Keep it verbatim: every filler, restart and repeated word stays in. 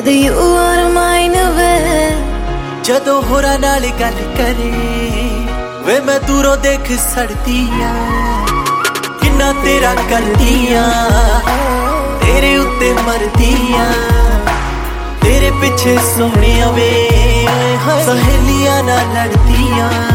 जद you are mine वे जदों होरां नाल गल करे वे मैं दूरों देख सड़दियां किन्ना तेरा करदियां तेरे उत्ते मरदियां तेरे पिछे सोहणिया वे सहेलियां नाल लड़दियां।